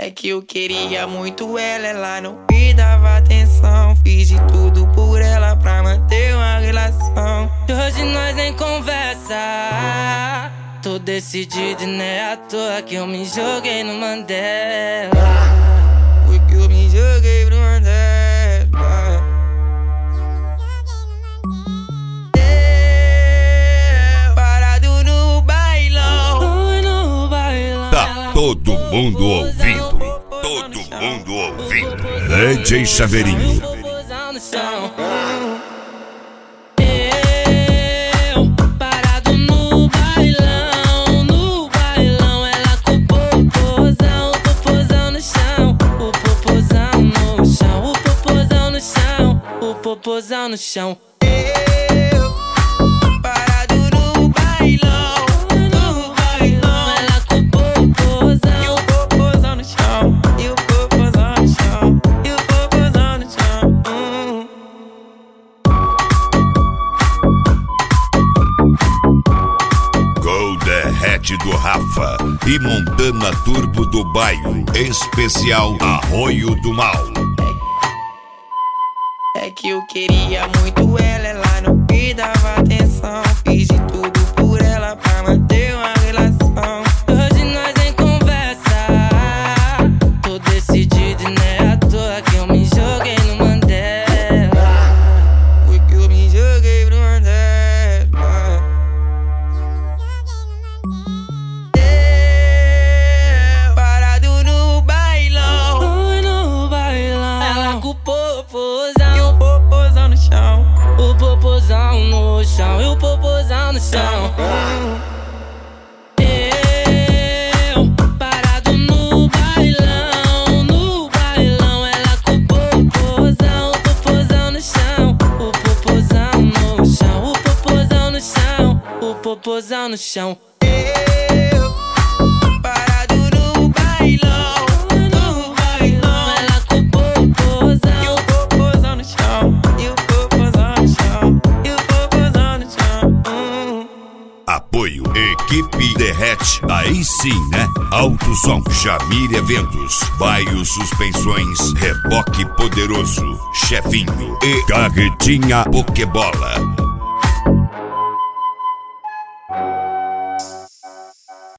É que eu queria muito ela não me dava atenção. Fiz de tudo por ela pra manter uma relação. Hoje nós nem conversa. Tô decidido e não é à toa que eu me joguei no Mandela. Foi que eu me joguei pro Mandela. Parado no bailão. No bailão. Tá todo mundo ouvindo. Todo mundo ouvindo. DJ Chaveirinho. Popozão no chão. Popozão no chão. Parado no bailão. No bailão. Ela com o popozão. E o popozão no chão. E o popozão no chão. E o popozão no chão. Gold Derrete do Rafa e Montana Turbo do Baio. Especial Arroio do Mal. É que eu queria muito ela não me dava atenção. Fiz de tudo por ela pra manter uma relação. Hoje nós nem conversa. Tô decidido e não é à toa que eu me joguei no Mandela. Foi que eu me joguei pro Mandela. Parado no bailão. No bailão. Ela com o popozão. Popozão no chão. O popozão no chão. E o popozão no chão. Eu parado no bailão. No bailão. Ela com o popozão. O popozão no chão. O popozão no chão. O popozão no chão. O popozão no chão. Parado no bailão. No bailão. Ela com o popozão. E o popozão no chão. E o popozão no chão. E o popozão no chão. Apoio Equipe Derrete. Aí sim, né? Alto Som, Jamir Eventos, Baio Suspensões, Reboque Poderoso, Chefinho e Carretinha Pokebola.